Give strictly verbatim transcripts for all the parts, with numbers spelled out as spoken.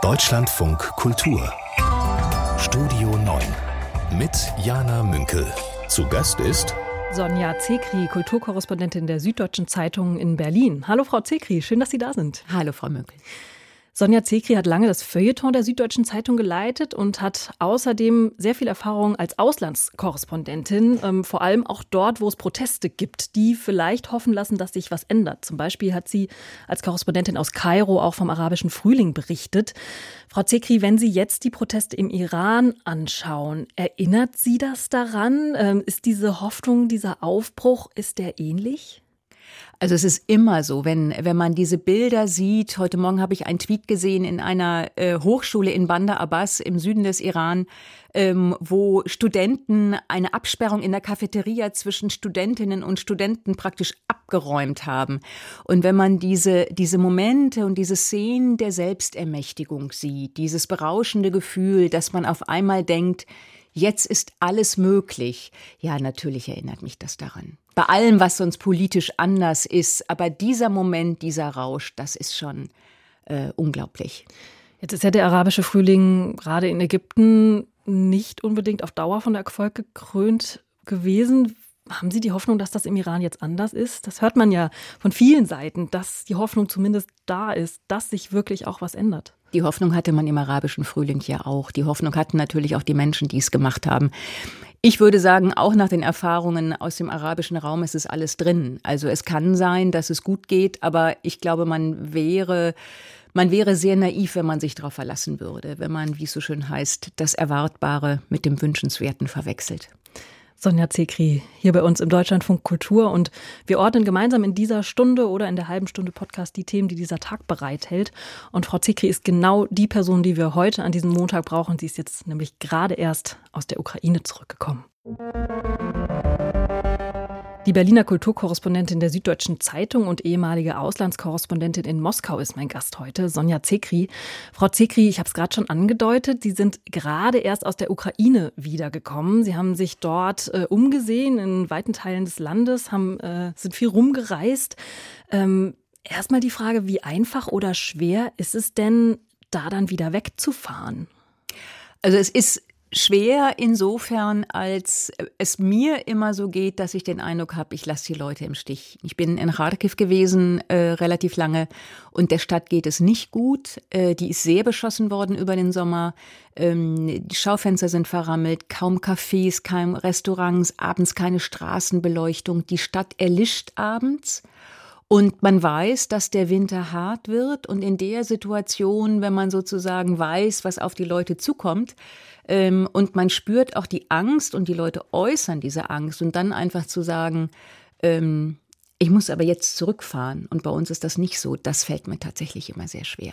Deutschlandfunk Kultur Studio neun mit Jana Münkel. Zu Gast ist Sonja Zekri, Kulturkorrespondentin der Süddeutschen Zeitung in Berlin. Hallo Frau Zekri, schön, dass Sie da sind. Hallo Frau Münkel. Sonja Zekri hat lange das Feuilleton der Süddeutschen Zeitung geleitet und hat außerdem sehr viel Erfahrung als Auslandskorrespondentin, ähm, vor allem auch dort, wo es Proteste gibt, die vielleicht hoffen lassen, dass sich was ändert. Zum Beispiel hat sie als Korrespondentin aus Kairo auch vom arabischen Frühling berichtet. Frau Zekri, wenn Sie jetzt die Proteste im Iran anschauen, erinnert Sie das daran? Ähm, ist diese Hoffnung, dieser Aufbruch, ist der ähnlich? Also es ist immer so, wenn, wenn man diese Bilder sieht. Heute Morgen habe ich einen Tweet gesehen in einer äh, Hochschule in Bandar Abbas im Süden des Iran, ähm, wo Studenten eine Absperrung in der Cafeteria zwischen Studentinnen und Studenten praktisch abgeräumt haben. Und wenn man diese, diese Momente und diese Szenen der Selbstermächtigung sieht, dieses berauschende Gefühl, dass man auf einmal denkt, jetzt ist alles möglich. Ja, natürlich erinnert mich das daran. Bei allem, was sonst politisch anders ist. Aber dieser Moment, dieser Rausch, das ist schon äh, unglaublich. Jetzt ist ja der arabische Frühling gerade in Ägypten nicht unbedingt auf Dauer von Erfolg gekrönt gewesen. Haben Sie die Hoffnung, dass das im Iran jetzt anders ist? Das hört man ja von vielen Seiten, dass die Hoffnung zumindest da ist, dass sich wirklich auch was ändert. Die Hoffnung hatte man im arabischen Frühling ja auch. Die Hoffnung hatten natürlich auch die Menschen, die es gemacht haben. Ich würde sagen, auch nach den Erfahrungen aus dem arabischen Raum ist es alles drin. Also es kann sein, dass es gut geht, aber ich glaube, man wäre, man wäre sehr naiv, wenn man sich darauf verlassen würde, wenn man, wie es so schön heißt, das Erwartbare mit dem Wünschenswerten verwechselt. Sonja Zekri hier bei uns im Deutschlandfunk Kultur, und wir ordnen gemeinsam in dieser Stunde oder in der halben Stunde Podcast die Themen, die dieser Tag bereithält. Und Frau Zekri ist genau die Person, die wir heute an diesem Montag brauchen. Sie ist jetzt nämlich gerade erst aus der Ukraine zurückgekommen. Die Berliner Kulturkorrespondentin der Süddeutschen Zeitung und ehemalige Auslandskorrespondentin in Moskau ist mein Gast heute, Sonja Zekri. Frau Zekri, ich habe es gerade schon angedeutet, Sie sind gerade erst aus der Ukraine wiedergekommen. Sie haben sich dort äh, umgesehen in weiten Teilen des Landes, haben, äh, sind viel rumgereist. Ähm, Erstmal die Frage, wie einfach oder schwer ist es denn, da dann wieder wegzufahren? Also es ist schwer insofern, als es mir immer so geht, dass ich den Eindruck habe, ich lasse die Leute im Stich. Ich bin in Charkiw gewesen, äh, relativ lange, und der Stadt geht es nicht gut. Äh, die ist sehr beschossen worden über den Sommer. Ähm, die Schaufenster sind verrammelt, kaum Cafés, kaum Restaurants, abends keine Straßenbeleuchtung. Die Stadt erlischt abends. Und man weiß, dass der Winter hart wird, und in der Situation, wenn man sozusagen weiß, was auf die Leute zukommt, ähm, und man spürt auch die Angst und die Leute äußern diese Angst, und dann einfach zu sagen, ähm, ich muss aber jetzt zurückfahren, und bei uns ist das nicht so, das fällt mir tatsächlich immer sehr schwer.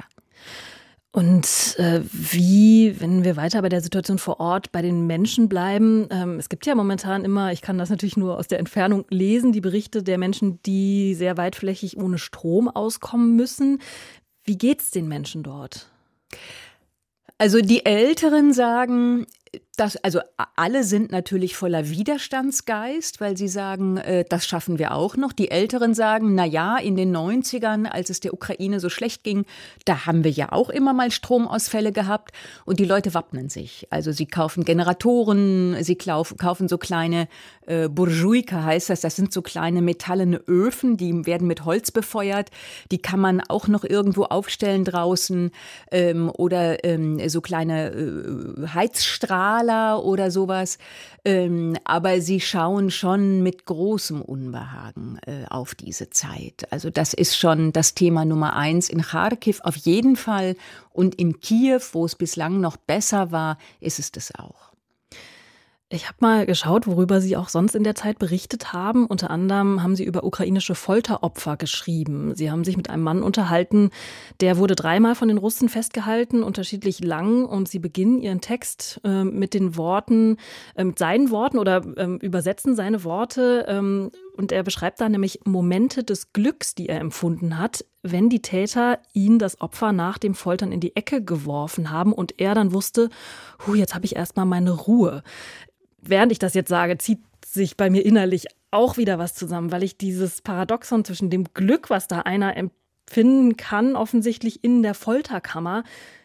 Und äh, wie, wenn wir weiter bei der Situation vor Ort bei den Menschen bleiben, ähm, es gibt ja momentan immer, ich kann das natürlich nur aus der Entfernung lesen, die Berichte der Menschen, die sehr weitflächig ohne Strom auskommen müssen. Wie geht's den Menschen dort? Also die Älteren sagen, dass, also alle sind natürlich voller Widerstandsgeist, weil sie sagen, äh, das schaffen wir auch noch. Die Älteren sagen, na ja, in den neunzigern, als es der Ukraine so schlecht ging, da haben wir ja auch immer mal Stromausfälle gehabt, und die Leute wappnen sich. Also sie kaufen Generatoren, sie kaufen, kaufen so kleine äh, Burjuika heißt das, das sind so kleine metallene Öfen, die werden mit Holz befeuert, die kann man auch noch irgendwo aufstellen draußen, ähm, oder ähm, so kleine äh, Heizstrahlen oder sowas, ähm, aber sie schauen schon mit großem Unbehagen äh, auf diese Zeit. Also das ist schon das Thema Nummer eins. In Charkiw auf jeden Fall, und in Kiew, wo es bislang noch besser war, ist es das auch. Ich habe mal geschaut, worüber Sie auch sonst in der Zeit berichtet haben. Unter anderem haben Sie über ukrainische Folteropfer geschrieben. Sie haben sich mit einem Mann unterhalten, der wurde dreimal von den Russen festgehalten, unterschiedlich lang. Und Sie beginnen Ihren Text äh, mit den Worten, äh, mit seinen Worten oder äh, übersetzen seine Worte. Ähm, und er beschreibt da nämlich Momente des Glücks, die er empfunden hat, wenn die Täter ihn, das Opfer, nach dem Foltern in die Ecke geworfen haben und er dann wusste, hu, jetzt habe ich erstmal meine Ruhe. Während ich das jetzt sage, zieht sich bei mir innerlich auch wieder was zusammen, weil ich dieses Paradoxon zwischen dem Glück, was da einer empfinden kann, offensichtlich in der Folterkammer,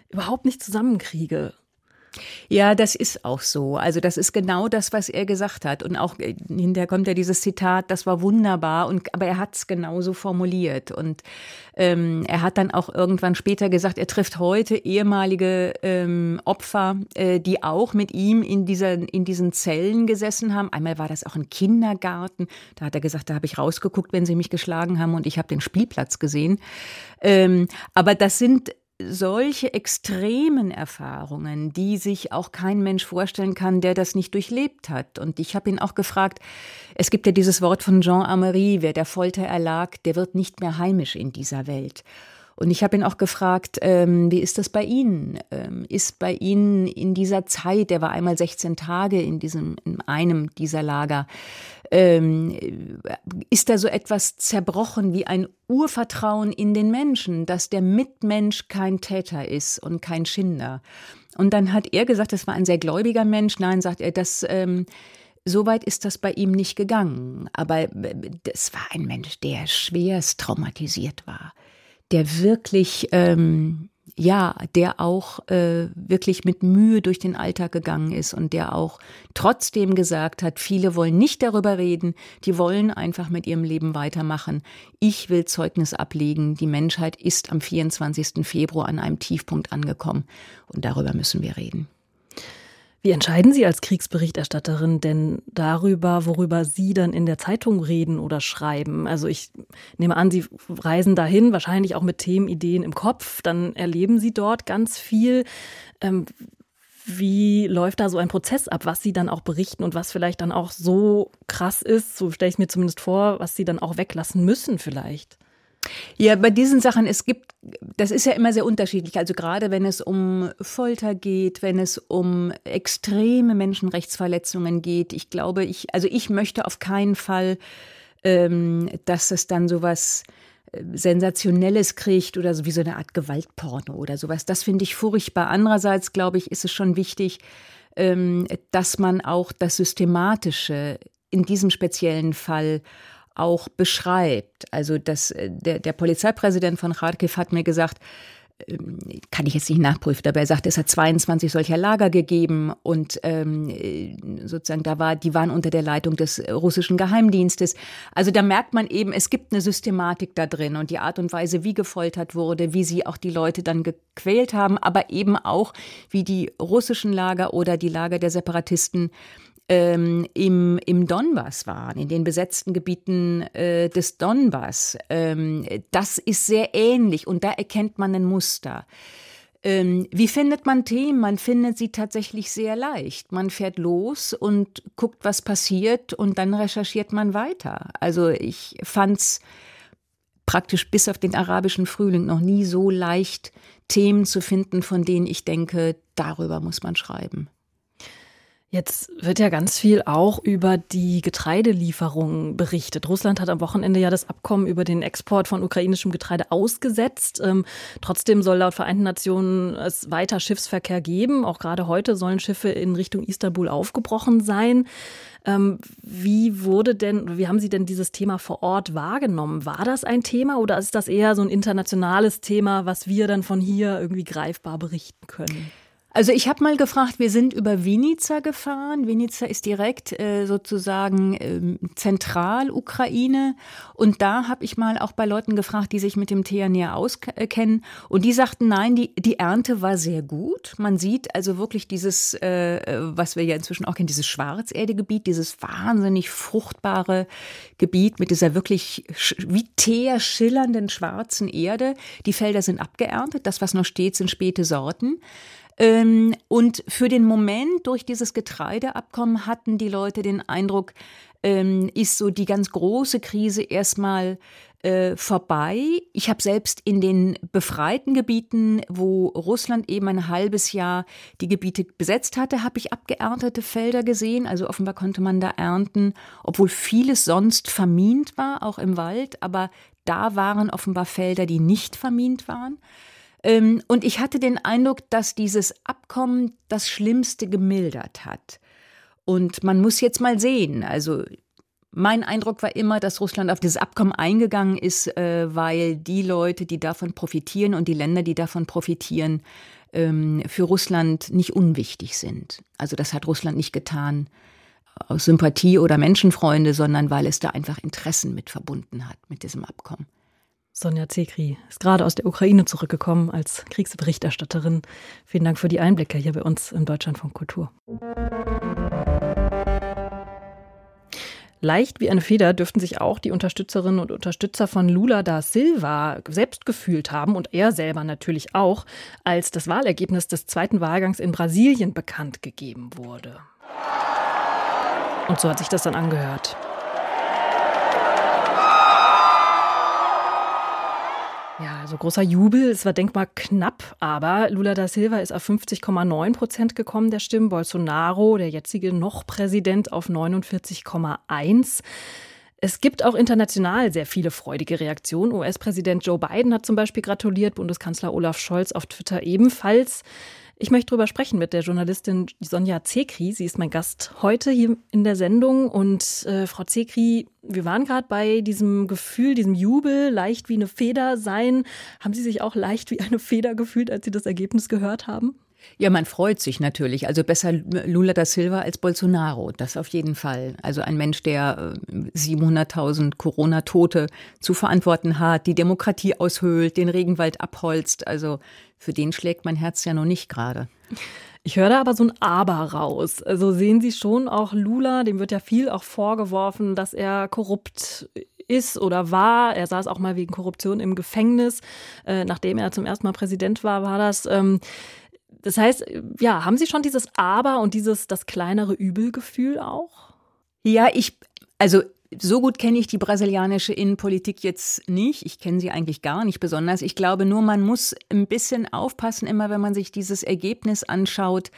überhaupt nicht zusammenkriege. Ja, das ist auch so. Also das ist genau das, was er gesagt hat. Und auch hinterher kommt ja dieses Zitat, das war wunderbar. Und, aber er hat es genauso formuliert. Und ähm, er hat dann auch irgendwann später gesagt, er trifft heute ehemalige ähm, Opfer, äh, die auch mit ihm in, dieser, in diesen Zellen gesessen haben. Einmal war das auch ein Kindergarten. Da hat er gesagt, da habe ich rausgeguckt, wenn sie mich geschlagen haben. Und ich habe den Spielplatz gesehen. Ähm, aber das sind solche extremen Erfahrungen, die sich auch kein Mensch vorstellen kann, der das nicht durchlebt hat. Und ich habe ihn auch gefragt, es gibt ja dieses Wort von Jean Amery, wer der Folter erlag, der wird nicht mehr heimisch in dieser Welt. Und ich habe ihn auch gefragt, ähm, wie ist das bei Ihnen? Ähm, ist bei Ihnen in dieser Zeit, er war einmal sechzehn Tage in diesem, in einem dieser Lager, ähm, ist da so etwas zerbrochen wie ein Urvertrauen in den Menschen, dass der Mitmensch kein Täter ist und kein Schinder? Und dann hat er gesagt, das war ein sehr gläubiger Mensch. Nein, sagt er, das, ähm, so weit ist das bei ihm nicht gegangen. Aber das war ein Mensch, der schwerst traumatisiert war. Der wirklich, ähm, ja, der auch äh, wirklich mit Mühe durch den Alltag gegangen ist und der auch trotzdem gesagt hat, viele wollen nicht darüber reden, die wollen einfach mit ihrem Leben weitermachen. Ich will Zeugnis ablegen, die Menschheit ist am vierundzwanzigsten Februar an einem Tiefpunkt angekommen und darüber müssen wir reden. Wie entscheiden Sie als Kriegsberichterstatterin denn darüber, worüber Sie dann in der Zeitung reden oder schreiben? Also ich nehme an, Sie reisen dahin, wahrscheinlich auch mit Themenideen im Kopf, dann erleben Sie dort ganz viel. Ähm, wie läuft da so ein Prozess ab, was Sie dann auch berichten und was vielleicht dann auch so krass ist, so stelle ich es mir zumindest vor, was Sie dann auch weglassen müssen vielleicht? Ja, bei diesen Sachen, es gibt, das ist ja immer sehr unterschiedlich. Also gerade wenn es um Folter geht, wenn es um extreme Menschenrechtsverletzungen geht. Ich glaube, ich, also ich möchte auf keinen Fall, ähm, dass es dann sowas Sensationelles kriegt oder so wie so eine Art Gewaltporno oder sowas. Das finde ich furchtbar. Andererseits, glaube ich, ist es schon wichtig, ähm, dass man auch das Systematische in diesem speziellen Fall auch beschreibt. Also das, der, der Polizeipräsident von Charkiw hat mir gesagt, kann ich jetzt nicht nachprüfen, aber er sagt, es hat zweiundzwanzig solcher Lager gegeben und ähm, sozusagen da war, die waren unter der Leitung des russischen Geheimdienstes. Also da merkt man eben, es gibt eine Systematik da drin und die Art und Weise, wie gefoltert wurde, wie sie auch die Leute dann gequält haben, aber eben auch, wie die russischen Lager oder die Lager der Separatisten Ähm, im, im Donbass waren, in den besetzten Gebieten äh, des Donbass. Ähm, das ist sehr ähnlich und da erkennt man ein Muster. Ähm, wie findet man Themen? Man findet sie tatsächlich sehr leicht. Man fährt los und guckt, was passiert und dann recherchiert man weiter. Also ich fand's praktisch bis auf den arabischen Frühling noch nie so leicht, Themen zu finden, von denen ich denke, darüber muss man schreiben. Jetzt wird ja ganz viel auch über die Getreidelieferungen berichtet. Russland hat am Wochenende ja das Abkommen über den Export von ukrainischem Getreide ausgesetzt. Ähm, trotzdem soll laut Vereinten Nationen es weiter Schiffsverkehr geben. Auch gerade heute sollen Schiffe in Richtung Istanbul aufgebrochen sein. Ähm, wie wurde denn, wie haben Sie denn dieses Thema vor Ort wahrgenommen? War das ein Thema oder ist das eher so ein internationales Thema, was wir dann von hier irgendwie greifbar berichten können? Also ich habe mal gefragt, wir sind über Vinica gefahren. Vinica ist direkt äh, sozusagen äh, Zentralukraine. Und da habe ich mal auch bei Leuten gefragt, die sich mit dem Thema näher auskennen. Und die sagten, nein, die, die Ernte war sehr gut. Man sieht also wirklich dieses, äh, was wir ja inzwischen auch kennen, dieses Schwarzerdegebiet, dieses wahnsinnig fruchtbare Gebiet mit dieser wirklich wie Teer schillernden schwarzen Erde. Die Felder sind abgeerntet. Das, was noch steht, sind späte Sorten. Und für den Moment durch dieses Getreideabkommen hatten die Leute den Eindruck, ist so die ganz große Krise erstmal äh, vorbei. Ich habe selbst in den befreiten Gebieten, wo Russland eben ein halbes Jahr die Gebiete besetzt hatte, habe ich abgeerntete Felder gesehen. Also offenbar konnte man da ernten, obwohl vieles sonst vermint war, auch im Wald. Aber da waren offenbar Felder, die nicht vermint waren. Und ich hatte den Eindruck, dass dieses Abkommen das Schlimmste gemildert hat. Und man muss jetzt mal sehen, also mein Eindruck war immer, dass Russland auf dieses Abkommen eingegangen ist, äh, weil die Leute, die davon profitieren und die Länder, die davon profitieren, ähm, für Russland nicht unwichtig sind. Also das hat Russland nicht getan aus Sympathie oder Menschenfreunde, sondern weil es da einfach Interessen mit verbunden hat mit diesem Abkommen. Sonja Zekri ist gerade aus der Ukraine zurückgekommen als Kriegsberichterstatterin. Vielen Dank für die Einblicke hier bei uns im Deutschlandfunk Kultur. Leicht wie eine Feder dürften sich auch die Unterstützerinnen und Unterstützer von Lula da Silva selbst gefühlt haben und er selber natürlich auch, als das Wahlergebnis des zweiten Wahlgangs in Brasilien bekannt gegeben wurde. Und so hat sich das dann angehört. Ja, also großer Jubel, es war denkbar knapp, aber Lula da Silva ist auf fünfzig Komma neun Prozent gekommen der Stimmen, Bolsonaro, der jetzige noch Präsident, auf neunundvierzig Komma eins. Es gibt auch international sehr viele freudige Reaktionen. U S-Präsident Joe Biden hat zum Beispiel gratuliert, Bundeskanzler Olaf Scholz auf Twitter ebenfalls. Ich möchte darüber sprechen mit der Journalistin Sonja Zekri. Sie ist mein Gast heute hier in der Sendung. Und äh, Frau Zekri, wir waren gerade bei diesem Gefühl, diesem Jubel, leicht wie eine Feder sein. Haben Sie sich auch leicht wie eine Feder gefühlt, als Sie das Ergebnis gehört haben? Ja, man freut sich natürlich. Also besser Lula da Silva als Bolsonaro, das auf jeden Fall. Also ein Mensch, der siebenhunderttausend Corona-Tote zu verantworten hat, die Demokratie aushöhlt, den Regenwald abholzt. Also für den schlägt mein Herz ja noch nicht gerade. Ich höre da aber so ein Aber raus. Also sehen Sie schon auch Lula, dem wird ja viel auch vorgeworfen, dass er korrupt ist oder war. Er saß auch mal wegen Korruption im Gefängnis. Äh, nachdem er zum ersten Mal Präsident war, war das. Ähm, Das heißt, ja, haben Sie schon dieses Aber und dieses das kleinere Übelgefühl auch? Ja, ich, also so gut kenne ich die brasilianische Innenpolitik jetzt nicht. Ich kenne sie eigentlich gar nicht besonders. Ich glaube nur, man muss ein bisschen aufpassen, immer wenn man sich dieses Ergebnis anschaut,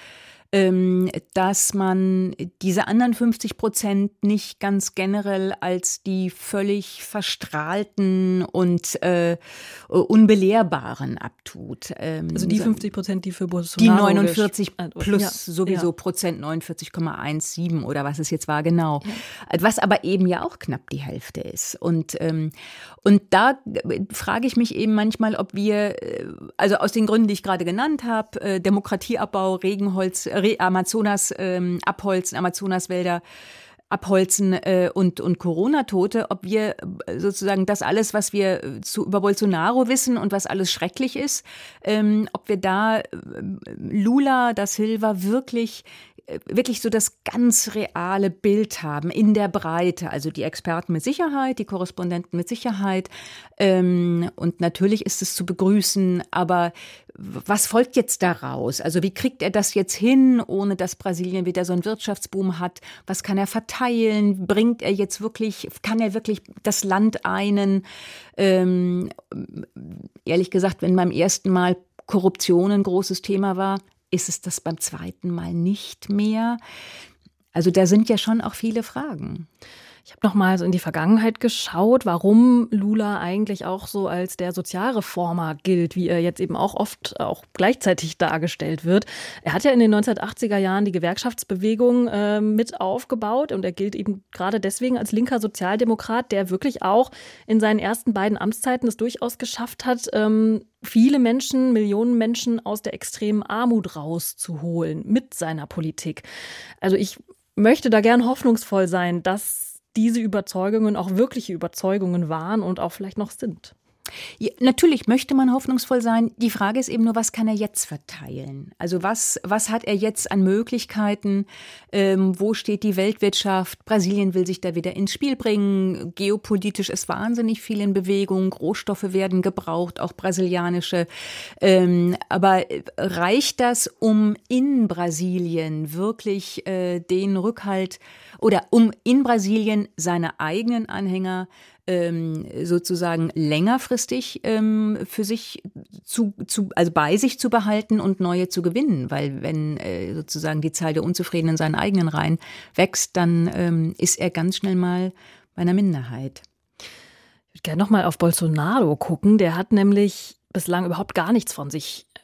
dass man diese anderen fünfzig Prozent nicht ganz generell als die völlig verstrahlten und äh, unbelehrbaren abtut. Ähm, also die fünfzig Prozent, die für Bolsonaro... Die neunundvierzig plus ja, sowieso ja. Prozent, neunundvierzig Komma siebzehn oder was es jetzt war, genau. Ja. Was aber eben ja auch knapp die Hälfte ist. Und, ähm, und da frage ich mich eben manchmal, ob wir, also aus den Gründen, die ich gerade genannt habe, äh, Demokratieabbau, Regenholz, Amazonas ähm, abholzen, Amazonaswälder abholzen äh, und, und Corona-Tote, ob wir sozusagen das alles, was wir zu, über Bolsonaro wissen und was alles schrecklich ist, ähm, ob wir da äh, Lula da Silva wirklich wirklich so das ganz reale Bild haben in der Breite, also die Experten mit Sicherheit, die Korrespondenten mit Sicherheit ähm, und natürlich ist es zu begrüßen, aber was folgt jetzt daraus? Also wie kriegt er das jetzt hin, ohne dass Brasilien wieder so einen Wirtschaftsboom hat? Was kann er verteilen? Bringt er jetzt wirklich, kann er wirklich das Land einen? Ähm, ehrlich gesagt, wenn beim ersten Mal Korruption ein großes Thema war, ist es das beim zweiten Mal nicht mehr? Also da sind ja schon auch viele Fragen. Ich habe noch mal so in die Vergangenheit geschaut, warum Lula eigentlich auch so als der Sozialreformer gilt, wie er jetzt eben auch oft auch gleichzeitig dargestellt wird. Er hat ja in den neunzehnhundertachtziger Jahren die Gewerkschaftsbewegung äh, mit aufgebaut und er gilt eben gerade deswegen als linker Sozialdemokrat, der wirklich auch in seinen ersten beiden Amtszeiten es durchaus geschafft hat, ähm, viele Menschen, Millionen Menschen aus der extremen Armut rauszuholen mit seiner Politik. Also ich möchte da gern hoffnungsvoll sein, dass diese Überzeugungen auch wirkliche Überzeugungen waren und auch vielleicht noch sind. Ja, natürlich möchte man hoffnungsvoll sein. Die Frage ist eben nur, was kann er jetzt verteilen? Also was, was hat er jetzt an Möglichkeiten? Ähm, wo steht die Weltwirtschaft? Brasilien will sich da wieder ins Spiel bringen. Geopolitisch ist wahnsinnig viel in Bewegung. Rohstoffe werden gebraucht, auch brasilianische. Ähm, aber reicht das, um in Brasilien wirklich äh, den Rückhalt oder um in Brasilien seine eigenen Anhänger ähm, sozusagen längerfristig ähm, für sich zu, zu, also bei sich zu behalten und neue zu gewinnen? Weil wenn äh, sozusagen die Zahl der Unzufriedenen in seinen eigenen Reihen wächst, dann ähm, ist er ganz schnell mal bei einer Minderheit. Ich würde gerne noch mal auf Bolsonaro gucken. Der hat nämlich bislang überhaupt gar nichts von sich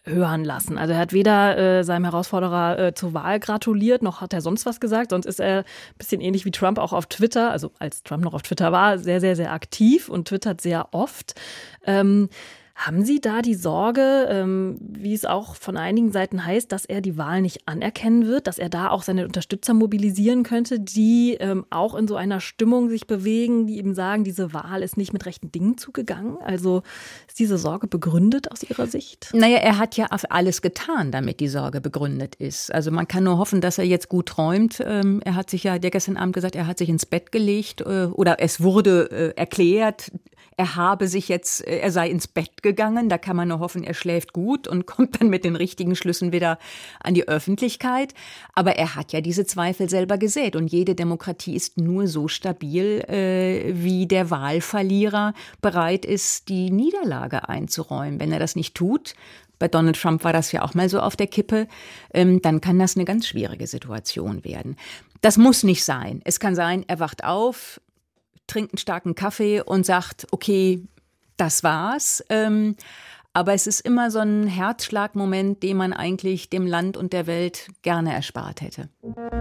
hören lassen. Also er hat weder äh, seinem Herausforderer äh, zur Wahl gratuliert, noch hat er sonst was gesagt. Sonst ist er ein bisschen ähnlich wie Trump auch auf Twitter, also als Trump noch auf Twitter war, sehr, sehr, sehr aktiv und twittert sehr oft. Ähm, Haben Sie da die Sorge, ähm, wie es auch von einigen Seiten heißt, dass er die Wahl nicht anerkennen wird, dass er da auch seine Unterstützer mobilisieren könnte, die ähm, auch in so einer Stimmung sich bewegen, die eben sagen, diese Wahl ist nicht mit rechten Dingen zugegangen? Also ist diese Sorge begründet aus Ihrer Sicht? Naja, er hat ja auf alles getan, damit die Sorge begründet ist. Also man kann nur hoffen, dass er jetzt gut träumt. Ähm, er hat sich ja, der gestern Abend gesagt, er hat sich ins Bett gelegt äh, oder es wurde äh, erklärt, er habe sich jetzt, er sei ins Bett gegangen. Da kann man nur hoffen, er schläft gut und kommt dann mit den richtigen Schlüssen wieder an die Öffentlichkeit. Aber er hat ja diese Zweifel selber gesät. Und jede Demokratie ist nur so stabil, äh, wie der Wahlverlierer bereit ist, die Niederlage einzuräumen. Wenn er das nicht tut, bei Donald Trump war das ja auch mal so auf der Kippe, ähm, dann kann das eine ganz schwierige Situation werden. Das muss nicht sein. Es kann sein, er wacht auf, trinkt einen starken Kaffee und sagt, okay, das war's. Ähm, aber es ist immer so ein Herzschlagmoment, den man eigentlich dem Land und der Welt gerne erspart hätte.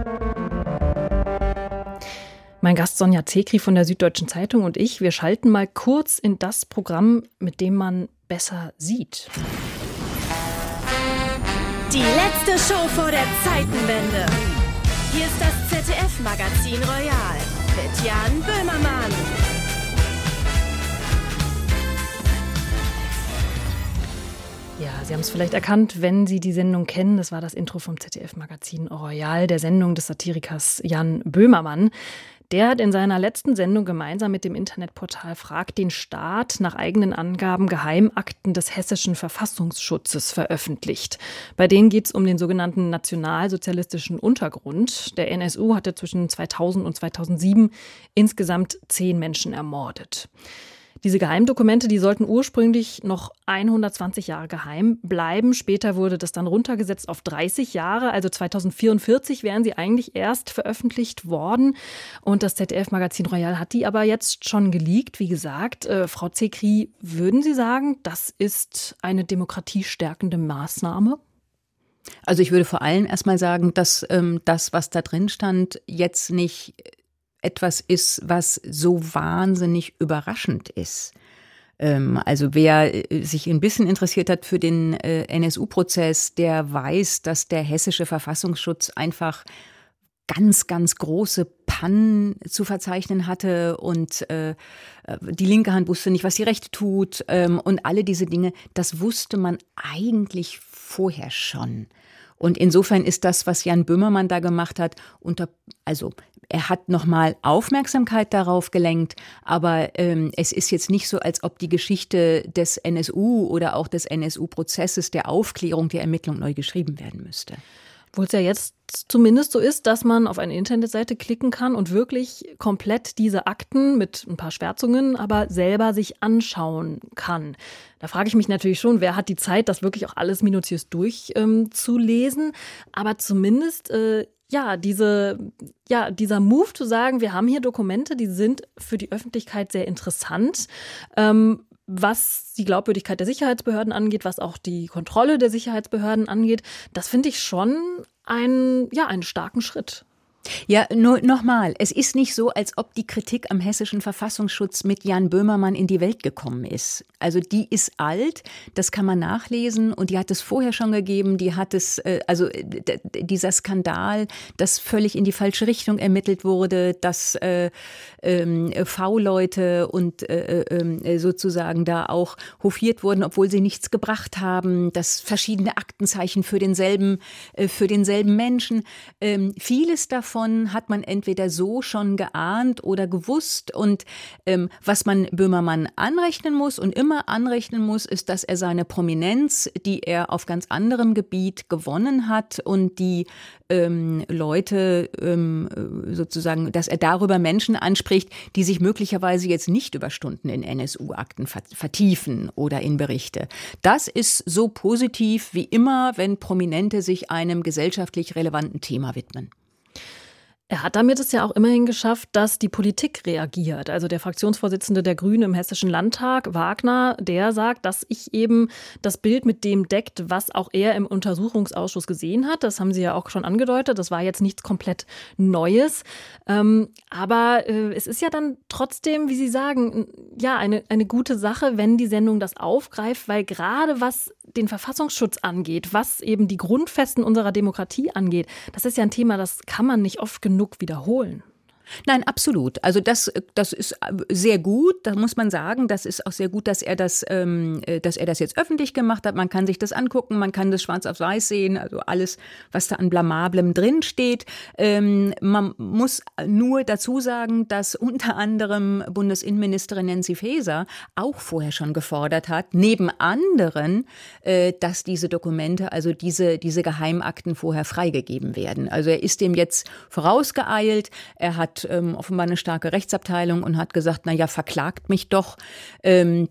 Mein Gast Sonja Zekri von der Süddeutschen Zeitung und ich, wir schalten mal kurz in das Programm, mit dem man besser sieht. Die letzte Show vor der Zeitenwende. Hier ist das Z D F-Magazin Royal mit Jan Böhmermann. Ja, Sie haben es vielleicht erkannt, wenn Sie die Sendung kennen. Das war das Intro vom Z D F-Magazin Royal, der Sendung des Satirikers Jan Böhmermann. Der hat in seiner letzten Sendung gemeinsam mit dem Internetportal Frag den Staat nach eigenen Angaben Geheimakten des hessischen Verfassungsschutzes veröffentlicht. Bei denen geht es um den sogenannten nationalsozialistischen Untergrund. Der N S U hatte zwischen zweitausend und zweitausendsieben insgesamt zehn Menschen ermordet. Diese Geheimdokumente, die sollten ursprünglich noch hundertzwanzig Jahre geheim bleiben. Später wurde das dann runtergesetzt auf dreißig Jahre. Also zweitausendvierundvierzig wären sie eigentlich erst veröffentlicht worden. Und das Z D F-Magazin Royal hat die aber jetzt schon geleakt. Wie gesagt, äh, Frau Zekri, würden Sie sagen, das ist eine demokratiestärkende Maßnahme? Also ich würde vor allem erstmal sagen, dass ähm, das, was da drin stand, jetzt nicht etwas ist, was so wahnsinnig überraschend ist. Ähm, also wer sich ein bisschen interessiert hat für den äh, N S U-Prozess, der weiß, dass der hessische Verfassungsschutz einfach ganz, ganz große Pannen zu verzeichnen hatte und äh, die linke Hand wusste nicht, was die rechte tut ähm, und alle diese Dinge, das wusste man eigentlich vorher schon. Und insofern ist das, was Jan Böhmermann da gemacht hat, unter, also er hat nochmal Aufmerksamkeit darauf gelenkt, aber ähm, es ist jetzt nicht so, als ob die Geschichte des N S U oder auch des N S U-Prozesses, der Aufklärung, der Ermittlung neu geschrieben werden müsste. Obwohl es ja jetzt zumindest so ist, dass man auf eine Internetseite klicken kann und wirklich komplett diese Akten mit ein paar Schwärzungen aber selber sich anschauen kann. Da frage ich mich natürlich schon, wer hat die Zeit, das wirklich auch alles minutiös durchzulesen. Ähm, aber zumindest äh, ja, diese, ja, dieser Move zu sagen, wir haben hier Dokumente, die sind für die Öffentlichkeit sehr interessant, ähm, was die Glaubwürdigkeit der Sicherheitsbehörden angeht, was auch die Kontrolle der Sicherheitsbehörden angeht, das finde ich schon einen, ja, einen starken Schritt. Ja, nur nochmal, es ist nicht so, als ob die Kritik am hessischen Verfassungsschutz mit Jan Böhmermann in die Welt gekommen ist. Also die ist alt, das kann man nachlesen und die hat es vorher schon gegeben, die hat es, also dieser Skandal, dass völlig in die falsche Richtung ermittelt wurde, dass äh, ähm, V-Leute und äh, äh, sozusagen da auch hofiert wurden, obwohl sie nichts gebracht haben, dass verschiedene Aktenzeichen für denselben, äh, für denselben Menschen, ähm, vieles davon hat man entweder so schon geahnt oder gewusst. Und ähm, was man Böhmermann anrechnen muss und immer anrechnen muss, ist, dass er seine Prominenz, die er auf ganz anderem Gebiet gewonnen hat und die ähm, Leute ähm, sozusagen, dass er darüber Menschen anspricht, die sich möglicherweise jetzt nicht über Stunden in N S U-Akten vertiefen oder in Berichte. Das ist so positiv wie immer, wenn Prominente sich einem gesellschaftlich relevanten Thema widmen. Er hat damit es ja auch immerhin geschafft, dass die Politik reagiert. Also der Fraktionsvorsitzende der Grünen im Hessischen Landtag, Wagner, der sagt, dass ich eben das Bild mit dem deckt, was auch er im Untersuchungsausschuss gesehen hat. Das haben Sie ja auch schon angedeutet. Das war jetzt nichts komplett Neues. Ähm, aber äh, es ist ja dann trotzdem, wie Sie sagen, ja, eine, eine gute Sache, wenn die Sendung das aufgreift, weil gerade was den Verfassungsschutz angeht, was eben die Grundfesten unserer Demokratie angeht, das ist ja ein Thema, das kann man nicht oft genug wiederholen. Nein, absolut. Also das, das ist sehr gut. Da muss man sagen, das ist auch sehr gut, dass er das, ähm, dass er das jetzt öffentlich gemacht hat. Man kann sich das angucken, man kann das schwarz auf weiß sehen, also alles, was da an Blamablem drin steht. Ähm, man muss nur dazu sagen, dass unter anderem Bundesinnenministerin Nancy Faeser auch vorher schon gefordert hat, neben anderen, äh, dass diese Dokumente, also diese, diese Geheimakten vorher freigegeben werden. Also er ist dem jetzt vorausgeeilt. Er hat ähm, offenbar eine starke Rechtsabteilung und hat gesagt, na ja, verklagt mich doch. Ähm,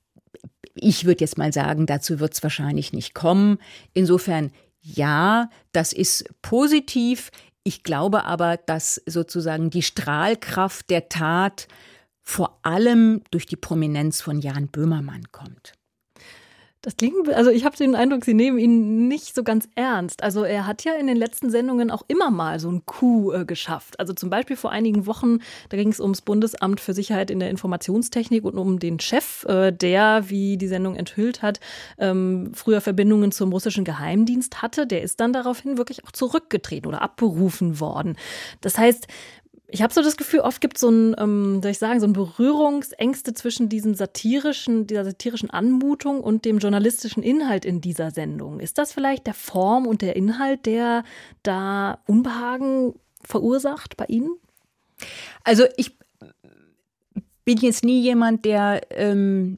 ich würde jetzt mal sagen, dazu wird es wahrscheinlich nicht kommen. Insofern, ja, das ist positiv. Ich glaube aber, dass sozusagen die Strahlkraft der Tat vor allem durch die Prominenz von Jan Böhmermann kommt. Das klingt, also ich habe den Eindruck, Sie nehmen ihn nicht so ganz ernst. Also er hat ja in den letzten Sendungen auch immer mal so ein Coup äh, geschafft. Also zum Beispiel vor einigen Wochen, da ging es ums Bundesamt für Sicherheit in der Informationstechnik und um den Chef, äh, der, wie die Sendung enthüllt hat, ähm, früher Verbindungen zum russischen Geheimdienst hatte. Der ist dann daraufhin wirklich auch zurückgetreten oder abberufen worden. Das heißt, ich habe so das Gefühl, oft gibt es so ein, ähm, soll ich sagen, so ein Berührungsängste zwischen diesen satirischen, dieser satirischen Anmutung und dem journalistischen Inhalt in dieser Sendung. Ist das vielleicht der Form und der Inhalt, der da Unbehagen verursacht bei Ihnen? Also ich bin jetzt nie jemand, der ähm,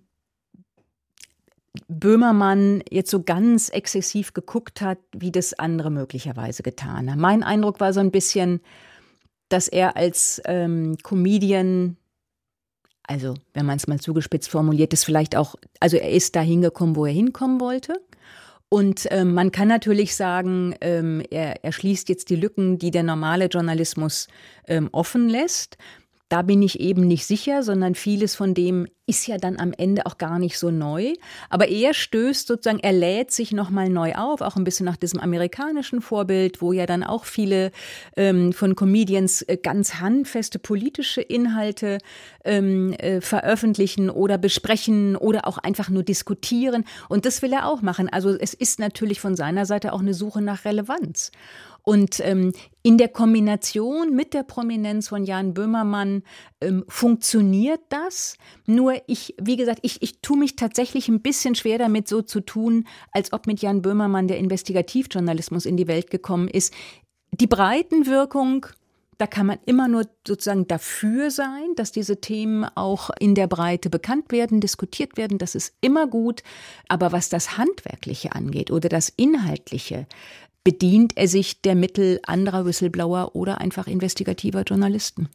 Böhmermann jetzt so ganz exzessiv geguckt hat, wie das andere möglicherweise getan haben. Mein Eindruck war so ein bisschen, dass er als ähm, Comedian, also wenn man es mal zugespitzt formuliert, ist vielleicht auch, also er ist da hingekommen, wo er hinkommen wollte. Und ähm, man kann natürlich sagen, ähm, er, er schließt jetzt die Lücken, die der normale Journalismus ähm, offen lässt. Da bin ich eben nicht sicher, sondern vieles von dem ist ja dann am Ende auch gar nicht so neu. Aber er stößt sozusagen, er lädt sich nochmal neu auf, auch ein bisschen nach diesem amerikanischen Vorbild, wo ja dann auch viele ähm, von Comedians äh, ganz handfeste politische Inhalte ähm, äh, veröffentlichen oder besprechen oder auch einfach nur diskutieren. Und das will er auch machen. Also es ist natürlich von seiner Seite auch eine Suche nach Relevanz. Und ähm, in der Kombination mit der Prominenz von Jan Böhmermann ähm, funktioniert das. Nur ich, wie gesagt, ich, ich tue mich tatsächlich ein bisschen schwer damit, so zu tun, als ob mit Jan Böhmermann der Investigativjournalismus in die Welt gekommen ist. Die Breitenwirkung, da kann man immer nur sozusagen dafür sein, dass diese Themen auch in der Breite bekannt werden, diskutiert werden. Das ist immer gut. Aber was das Handwerkliche angeht oder das Inhaltliche, bedient er sich der Mittel anderer Whistleblower oder einfach investigativer Journalisten.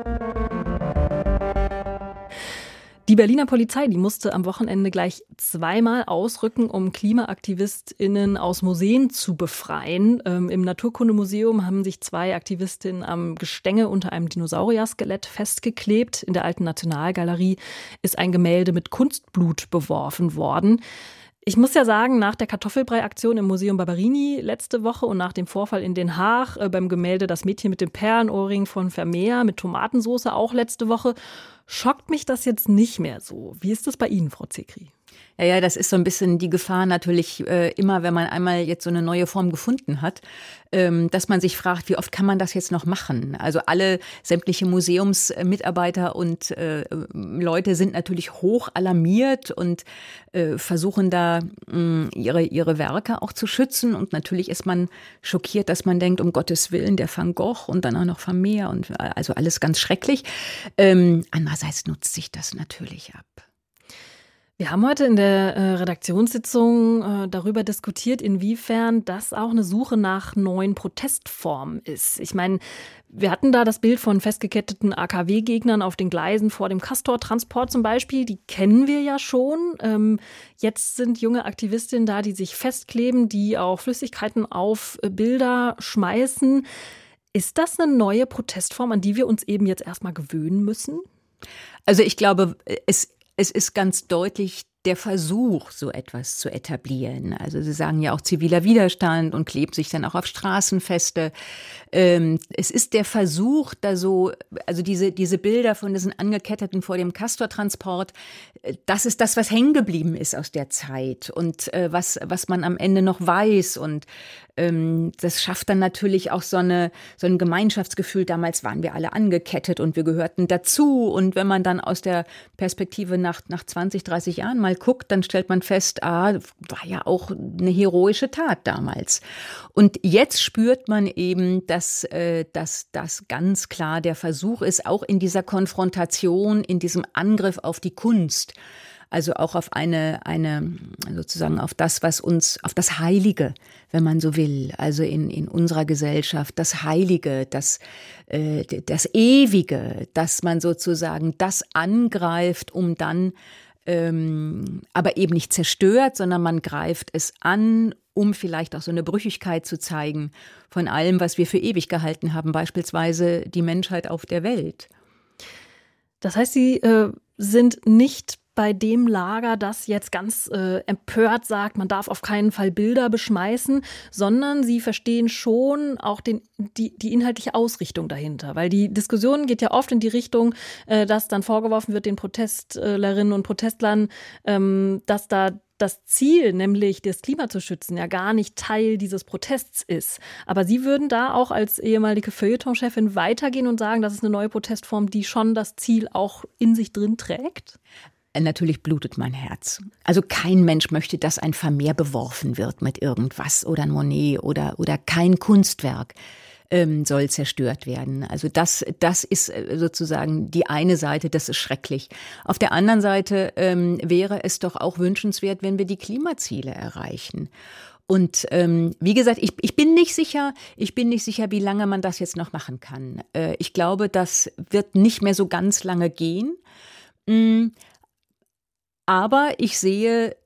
Die Berliner Polizei, die musste am Wochenende gleich zweimal ausrücken, um KlimaaktivistInnen aus Museen zu befreien. Ähm, Im Naturkundemuseum haben sich zwei Aktivistinnen am Gestänge unter einem Dinosaurier-Skelett festgeklebt. In der Alten Nationalgalerie ist ein Gemälde mit Kunstblut beworfen worden. Ich muss ja sagen, nach der Kartoffelbrei-Aktion im Museum Barberini letzte Woche und nach dem Vorfall in Den Haag äh, beim Gemälde Das Mädchen mit dem Perlenohrring von Vermeer mit Tomatensauce auch letzte Woche, schockt mich das jetzt nicht mehr so. Wie ist das bei Ihnen, Frau Zekri? Ja, ja, das ist so ein bisschen die Gefahr natürlich äh, immer, wenn man einmal jetzt so eine neue Form gefunden hat, ähm, dass man sich fragt, wie oft kann man das jetzt noch machen? Also alle sämtliche Museumsmitarbeiter und äh, Leute sind natürlich hoch alarmiert und äh, versuchen da mh, ihre, ihre Werke auch zu schützen. Und natürlich ist man schockiert, dass man denkt, um Gottes Willen, der Van Gogh und dann auch noch Vermeer und also alles ganz schrecklich. Ähm, andererseits nutzt sich das natürlich ab. Wir haben heute in der äh, Redaktionssitzung äh, darüber diskutiert, inwiefern das auch eine Suche nach neuen Protestformen ist. Ich meine, wir hatten da das Bild von festgeketteten A K W-Gegnern auf den Gleisen vor dem Castor-Transport zum Beispiel. Die kennen wir ja schon. Ähm, jetzt sind junge Aktivistinnen da, die sich festkleben, die auch Flüssigkeiten auf äh, Bilder schmeißen. Ist das eine neue Protestform, an die wir uns eben jetzt erstmal gewöhnen müssen? Also ich glaube, es, es ist ganz deutlich der Versuch, so etwas zu etablieren. Also Sie sagen ja auch ziviler Widerstand und klebt sich dann auch auf Straßenfeste. Ähm, es ist der Versuch, da so, also diese, diese Bilder von diesen Angeketteten vor dem Castortransport, das ist das, was hängen geblieben ist aus der Zeit und äh, was, was man am Ende noch weiß. Und ähm, das schafft dann natürlich auch so eine, so ein Gemeinschaftsgefühl. Damals waren wir alle angekettet und wir gehörten dazu. Und wenn man dann aus der Perspektive nach, nach zwanzig, dreißig Jahren mal guckt, dann stellt man fest, ah, war ja auch eine heroische Tat damals. Und jetzt spürt man eben, dass, äh, dass das ganz klar der Versuch ist, auch in dieser Konfrontation, in diesem Angriff auf die Kunst, also auch auf eine, eine, sozusagen auf das, was uns, auf das Heilige, wenn man so will, also in, in unserer Gesellschaft, das Heilige, das, äh, das Ewige, dass man sozusagen das angreift, um dann Ähm, aber eben nicht zerstört, sondern man greift es an, um vielleicht auch so eine Brüchigkeit zu zeigen von allem, was wir für ewig gehalten haben, beispielsweise die Menschheit auf der Welt. Das heißt, Sie äh, sind nicht bei dem Lager, das jetzt ganz äh, empört sagt, man darf auf keinen Fall Bilder beschmeißen, sondern Sie verstehen schon auch den, die, die inhaltliche Ausrichtung dahinter. Weil die Diskussion geht ja oft in die Richtung, äh, dass dann vorgeworfen wird den Protestlerinnen und Protestlern, ähm, dass da das Ziel, nämlich das Klima zu schützen, ja gar nicht Teil dieses Protests ist. Aber Sie würden da auch als ehemalige Feuilleton-Chefin weitergehen und sagen, das ist eine neue Protestform, die schon das Ziel auch in sich drin trägt? Natürlich blutet mein Herz. Also kein Mensch möchte, dass ein Vermeer beworfen wird mit irgendwas oder ein Monet oder, oder kein Kunstwerk ähm, soll zerstört werden. Also das, das ist sozusagen die eine Seite, das ist schrecklich. Auf der anderen Seite ähm, wäre es doch auch wünschenswert, wenn wir die Klimaziele erreichen. Und ähm, wie gesagt, ich, ich bin nicht sicher, ich bin nicht sicher, wie lange man das jetzt noch machen kann. Äh, ich glaube, das wird nicht mehr so ganz lange gehen. Mm. Aber ich sehe,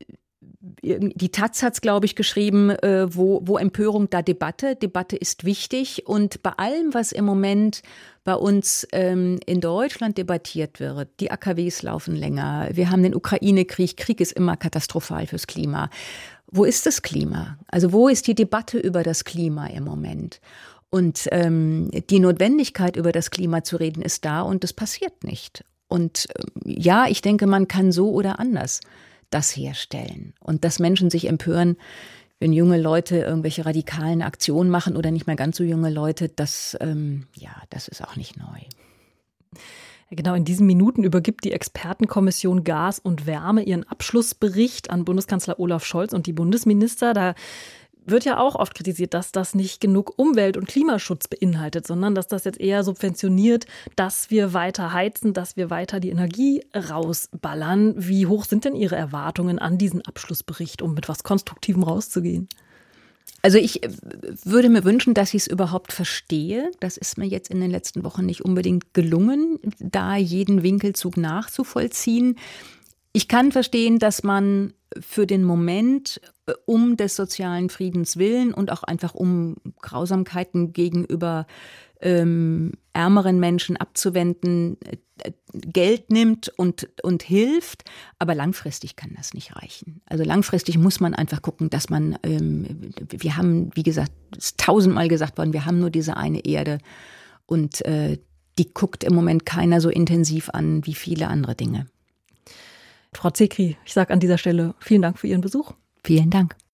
die Taz hat es, glaube ich, geschrieben, wo, wo Empörung, da Debatte. Debatte ist wichtig. Und bei allem, was im Moment bei uns ähm, in Deutschland debattiert wird, die A K Ws laufen länger, wir haben den Ukraine-Krieg, Krieg ist immer katastrophal fürs Klima. Wo ist das Klima? Also wo ist die Debatte über das Klima im Moment? Und ähm, die Notwendigkeit, über das Klima zu reden, ist da und es passiert nicht. Und ja, ich denke, man kann so oder anders das herstellen. Und dass Menschen sich empören, wenn junge Leute irgendwelche radikalen Aktionen machen oder nicht mehr ganz so junge Leute, das, ähm, ja, das ist auch nicht neu. Genau, in diesen Minuten übergibt die Expertenkommission Gas und Wärme ihren Abschlussbericht an Bundeskanzler Olaf Scholz und die Bundesminister. Da wird ja auch oft kritisiert, dass das nicht genug Umwelt- und Klimaschutz beinhaltet, sondern dass das jetzt eher subventioniert, dass wir weiter heizen, dass wir weiter die Energie rausballern. Wie hoch sind denn Ihre Erwartungen an diesen Abschlussbericht, um mit was Konstruktivem rauszugehen? Also ich würde mir wünschen, dass ich es überhaupt verstehe. Das ist mir jetzt in den letzten Wochen nicht unbedingt gelungen, da jeden Winkelzug nachzuvollziehen. Ich kann verstehen, dass man für den Moment um des sozialen Friedens willen und auch einfach um Grausamkeiten gegenüber ähm, ärmeren Menschen abzuwenden, äh, Geld nimmt und, und hilft. Aber langfristig kann das nicht reichen. Also langfristig muss man einfach gucken, dass man, ähm, wir haben, wie gesagt, es ist tausendmal gesagt worden, wir haben nur diese eine Erde und äh, die guckt im Moment keiner so intensiv an wie viele andere Dinge. Frau Zekri, ich sage an dieser Stelle vielen Dank für Ihren Besuch. Vielen Dank.